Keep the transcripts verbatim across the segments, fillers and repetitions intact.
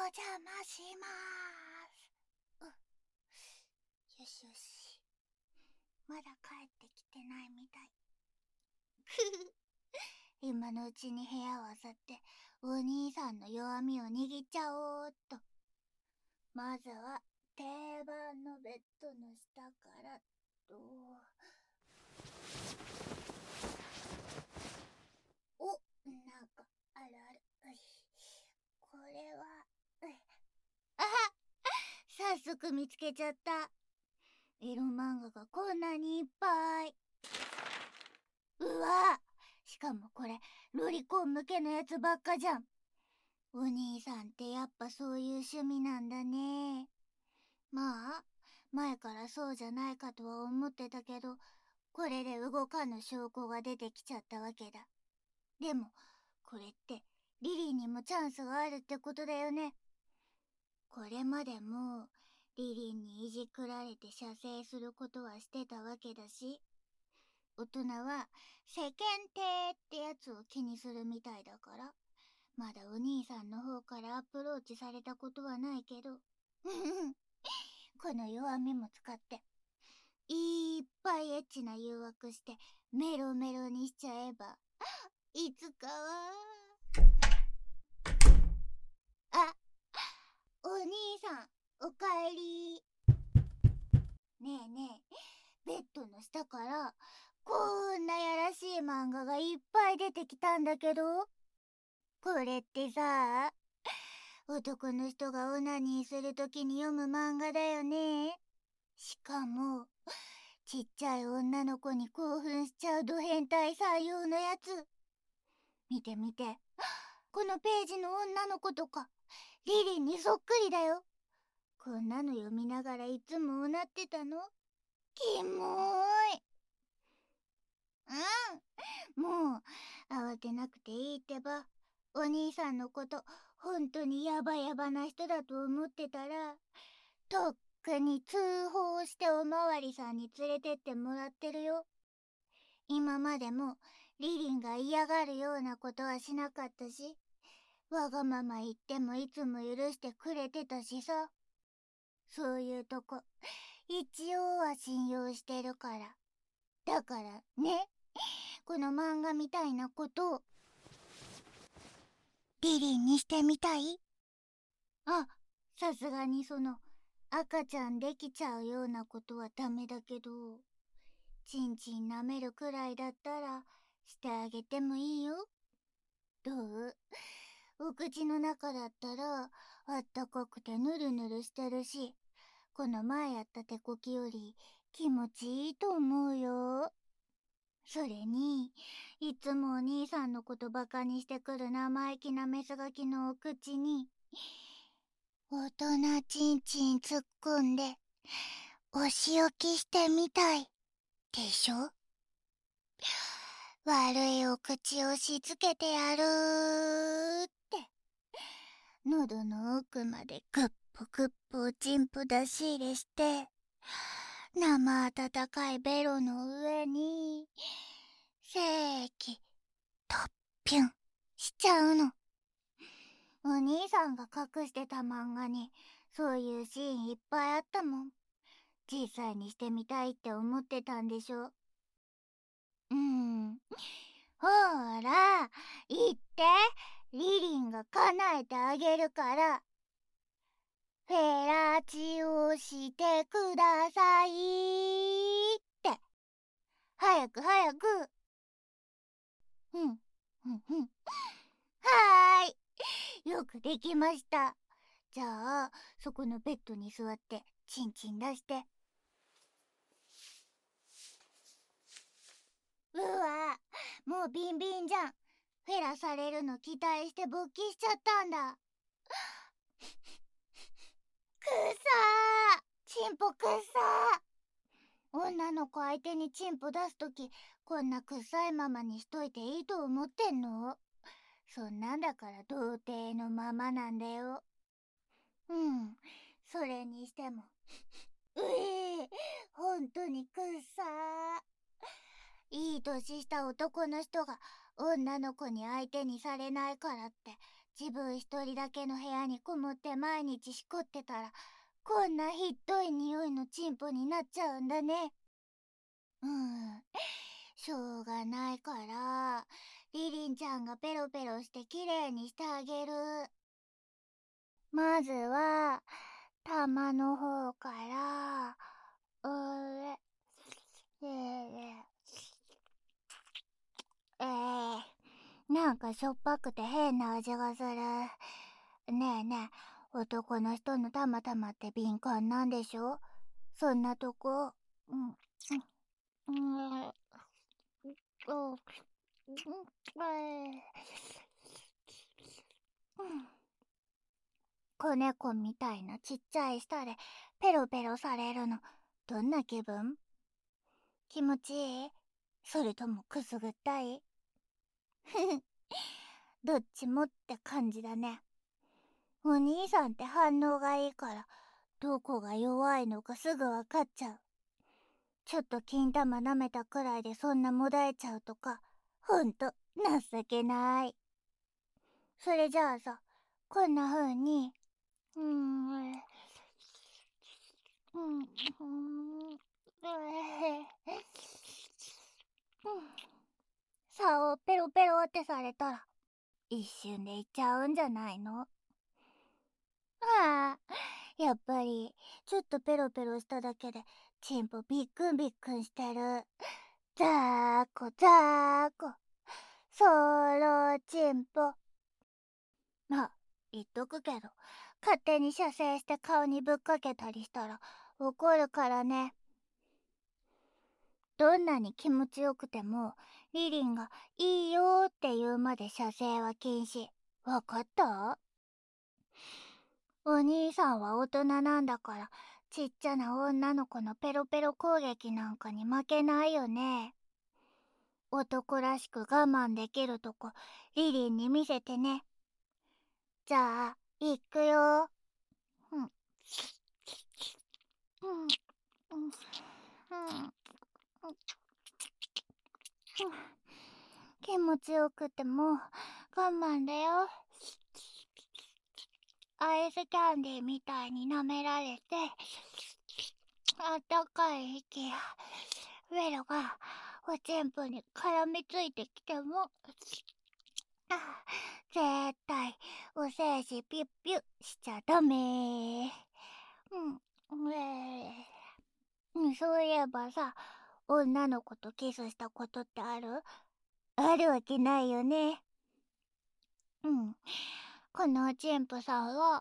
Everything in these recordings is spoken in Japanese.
邪魔しまーす。うよしよし。まだ帰ってきてないみたい。ふふ。今のうちに部屋を漁ってお兄さんの弱みを握っちゃおうっと。まずは定番のベッドの下からと。お、なんかあるある。これはあはっ、早速見つけちゃった。エロ漫画がこんなにいっぱい。うわ、しかもこれロリコン向けのやつばっかじゃん。お兄さんってやっぱそういう趣味なんだね。まあ前からそうじゃないかとは思ってたけど、これで動かぬ証拠が出てきちゃったわけだ。でもこれってリリーにもチャンスがあるってことだよね。これまでもリリーにいじくられて射精することはしてたわけだし、大人は世間体ってやつを気にするみたいだから、まだお兄さんの方からアプローチされたことはないけどこの弱みも使っていっぱいエッチな誘惑してメロメロにしちゃえば、いつかは。あ、お兄さんおかえり。ねえねえ、ベッドの下からこんなやらしい漫画がいっぱい出てきたんだけど、これってさ、男の人がオナニーするときに読む漫画だよね。しかもちっちゃい女の子に興奮しちゃうド変態採用のやつ。見て見て、このページの女の子とかリリンにそっくりだよ。こんなの読みながらいつもうなってたの？キモーい。うん、もう慌てなくていいってば。お兄さんのこと本当にヤバヤバな人だと思ってたら、とっくに通報しておまわりさんに連れてってもらってるよ。今までもリリンが嫌がるようなことはしなかったし、わがまま言ってもいつも許してくれてたしさ。そういうとこ一応は信用してるから。だからね、この漫画みたいなことをリリンにしてみたい？あ、さすがにその赤ちゃんできちゃうようなことはダメだけど、ちんちん舐めるくらいだったらしてあげてもいいよ。どう？お口の中だったらあったかくてぬるぬるしてるし、この前やった手こきより気持ちいいと思うよ。それにいつもお兄さんのことバカにしてくる生意気なメスガキのお口に大人ちんちん突っ込んでお仕置きしてみたいでしょ。悪いお口をしつけてやるーって、喉の奥までグッポグッポおちんぽ出し入れして、生温かいベロの上に精液トッピュンしちゃうの。お兄さんが隠してた漫画にそういうシーンいっぱいあったもん。実際にしてみたいって思ってたんでしょ。うん、ほーら言って、リリンが叶えてあげるから。フェラチオしてくださいって。早く早く。うんうんうん、はーい、よくできました。じゃあそこのベッドに座ってチンチン出して。うわ、もうビンビンじゃん。フェラされるの期待して勃起しちゃったんだ。くさー、チンポくっさー。女の子相手にチンポ出すときこんなくっさいままにしといていいと思ってんの？そんなんだから童貞のままなんだよ。うん、それにしてもうえー、ほんとにくっさー。いい年した男の人が女の子に相手にされないからって自分一人だけの部屋にこもって毎日しこってたら、こんなひっどい匂いのチンポになっちゃうんだね。うん、しょうがないから、リリンちゃんがペロペロしてきれいにしてあげる。まずは、玉の方から、うーえええー、なんかしょっぱくて変な味がする。ねえねえ、男の人の玉玉って敏感なんでしょ？そんなとこ、うん、うん、うん、うん、子猫みたいなちっちゃい舌でペロペロされるの、どんな気分？気持ちいい？それともくすぐったい？どっちもって感じだね。お兄さんって反応がいいから、どこが弱いのかすぐわかっちゃう。ちょっと金玉舐めたくらいでそんなもだえちゃうとか、ほんと情けない。それじゃあさ、こんな風に、うーん、うん、うん、さをペロペロってされたら、一瞬でいっちゃうんじゃないの？ああ、やっぱり、ちょっとペロペロしただけで、チンポビックンビックンしてる。ザーコザーコ、ソロチンポ。あ、言っとくけど、勝手に射精して顔にぶっかけたりしたら怒るからね。どんなに気持ちよくても、リリンがいいよって言うまで射精は禁止。わかった？お兄さんは大人なんだから、ちっちゃな女の子のペロペロ攻撃なんかに負けないよね。男らしく我慢できるとこ、リリンに見せてね。じゃあ、いくよ。うん。うん。うん。うん。気持ちよくても我慢だよ。アイスキャンディーみたいに舐められて、あったかい息やベロがおちんぽに絡みついてきても、絶対お精子ピュッピュしちゃダメ。うん、えー、そういえばさ、女の子とキスしたことってある？あるわけないよね。うん。このおちんぽさんは、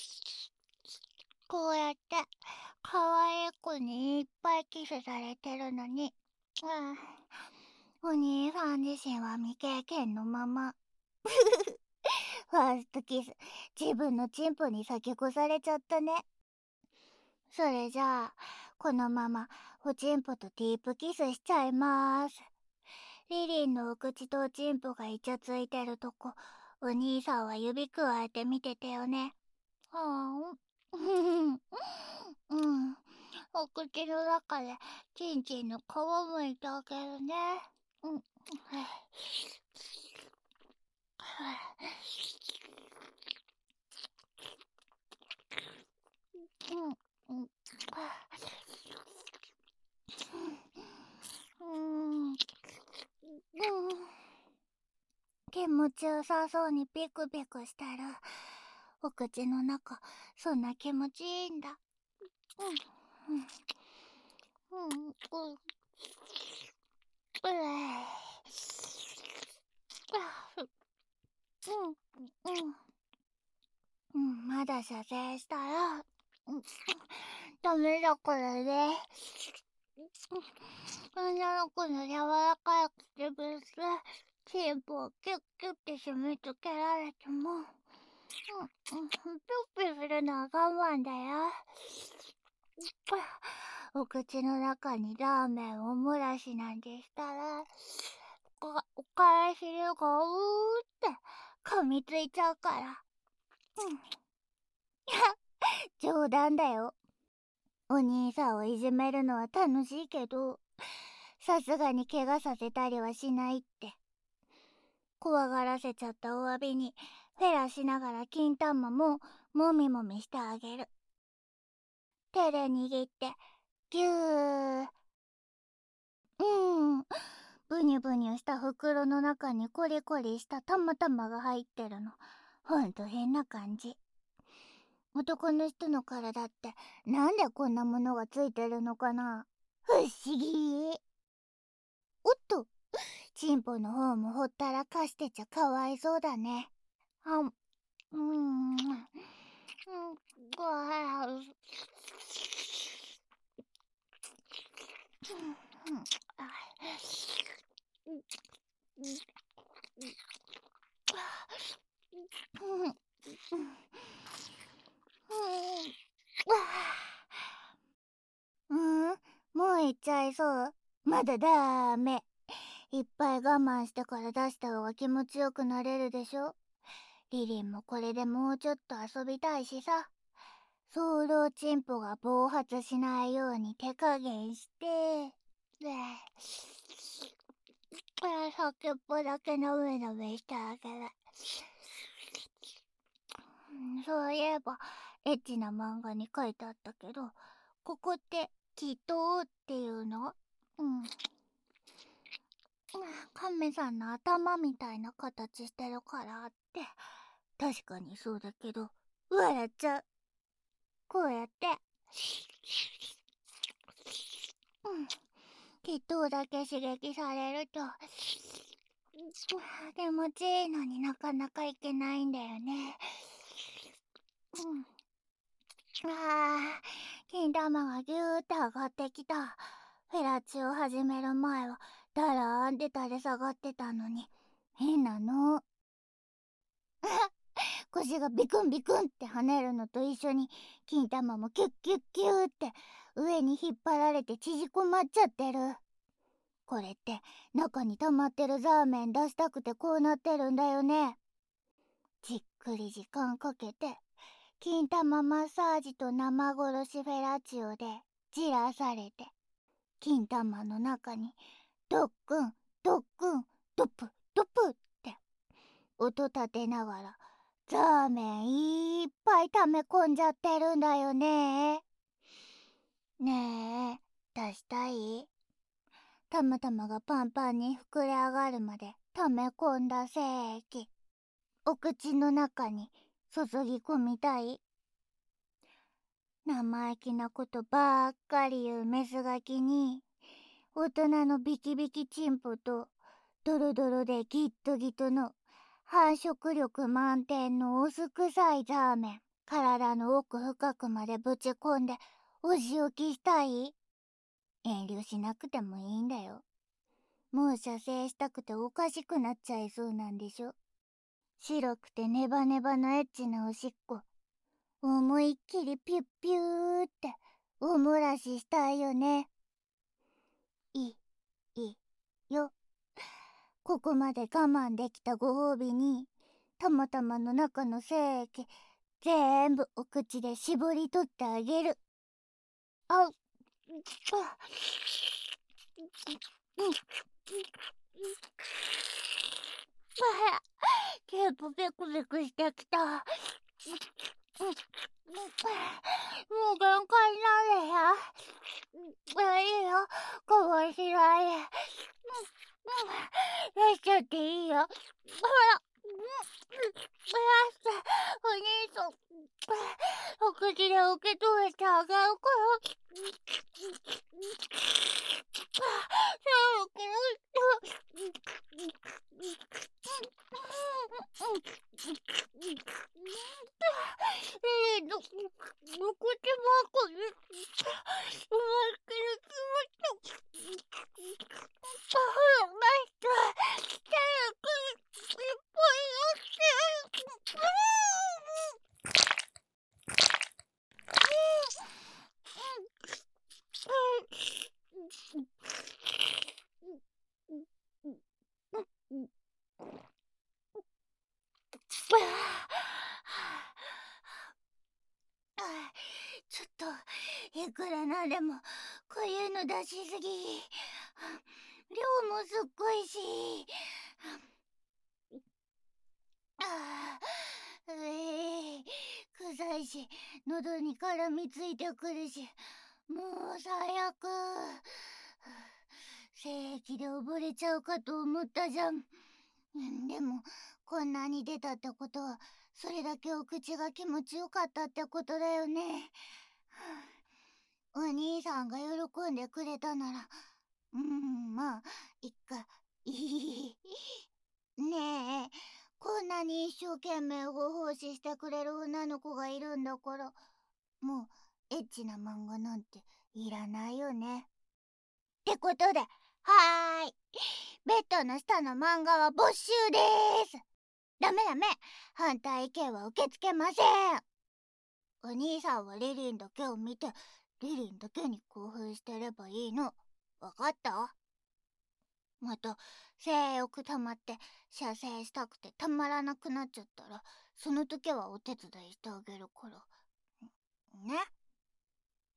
こうやって、かわいい子にいっぱいキスされてるのに、うん、お兄さん自身は未経験のまま。ファーストキス、自分のチンポに先越されちゃったね。それじゃあ、このままおちんぽとディープキスしちゃいまーす。リリンのお口とおちんぽがイチャついてるとこ、お兄さんは指くわえて見ててよね。はあん。うん。お口の中でチンチンの皮むいてあげるね。うん。うん。うん。うん。うん。気持ちよさそうにピクピクしてる。お口の中、そんな気持ちいいんだ。うん。うん。うん。うん。うん。うん。うん、まだ射精したら、うん、ダメだからね。女の子の柔らかい唇でチンポをキュッキュッて締め付けられても、うん、うん、ピュッピュするのは我慢だよ。お口の中にラーメンを漏らしなんてしたら、おお返しでガウーって噛みついちゃうから。うん。いや、冗談だよ。お兄さんをいじめるのは楽しいけど、さすがに怪我させたりはしないって。怖がらせちゃったお詫びに、 フェラしながら金玉ももみもみしてあげる。手で握ってぎゅー。うん、ブニュブニュした袋の中にコリコリした玉々が入ってるの。ほんと変な感じ。男の人の体ってなんでこんなものがついてるのかな。不思議。おっと、チンポの方もほったらかしてちゃかわいそうだね。あん、うーん、うん、ごはん、うん、うん、もう行っちゃいそう。まだダメ。いっぱい我慢してから出した方が気持ちよくなれるでしょ。リリンもこれでもうちょっと遊びたいしさ。ソウロチンポが暴発しないように手加減して、で、先っぽだけのめのめしてあげる。そういえばエッチな漫画に書いてあったけど、ここって祈祷っていうの？うん。亀さんの頭みたいな形してるからって。確かにそうだけど、笑っちゃう。こうやって。うん。祈祷だけ刺激されると気持ちいいのになかなかいけないんだよね。うん。あー、金玉がぎゅーって上がってきた。フェラチを始める前はだらーんって垂れ下がってたのに変なの。腰がビクンビクンって跳ねるのと一緒に金玉もキュッキュッキューって上に引っ張られて縮こまっちゃってる。これって中に溜まってるザーメン出したくてこうなってるんだよね。じっくり時間かけて金玉マッサージと生殺しフェラチオでじらされて、金玉の中にドックンドックンドップドップって音立てながらザーメンいっぱい溜め込んじゃってるんだよね。ねえ、出したい？たまたまがパンパンに膨れ上がるまで溜め込んだ精液、お口の中に注ぎ込みたい？生意気なことばっかり言うメスガキに、大人のビキビキチンポとドロドロでギットギトの繁殖力満点のオス臭いザーメン、体の奥深くまでぶち込んでお仕置きしたい？遠慮しなくてもいいんだよ。もう射精したくておかしくなっちゃいそうなんでしょ。白くてネバネバのエッチなおしっこ、思いっきりピュッピューっておもらししたいよね。いい、いいよ。ここまで我慢できたご褒美に、たまたまの中の精液ぜーんぶお口で絞り取ってあげる。あっ、あ、うん、あ、テープペクペクしてきた。もう限界なんだよ。いいよ、こぼしないで。出しちゃっていいよ。ほら、出して、お兄さん。お口で受け止めてあげるから。えーと、お口ばっかり思いっきり気持ちよく。ほら、出して。早くいっぱい出して。ちょっといくらなんでもこういうの出しすぎ。量もすっごいし。あいし、喉に絡みついてくるし、もう最悪。精液で溺れちゃうかと思ったじゃん。でもこんなに出たってことは、それだけお口が気持ちよかったってことだよね。お兄さんが喜んでくれたなら、うん、まあいっか。ねえ、こんなに一生懸命ご奉仕してくれる女の子がいるんだから、もうエッチな漫画なんていらないよね。ってことで、はーい、ベッドの下の漫画は没収でーす。ダメダメ、反対意見は受け付けません。お兄さんはリリンだけを見て、リリンだけに興奮してればいいの。わかった？また性欲溜まって射精したくてたまらなくなっちゃったら、その時はお手伝いしてあげるから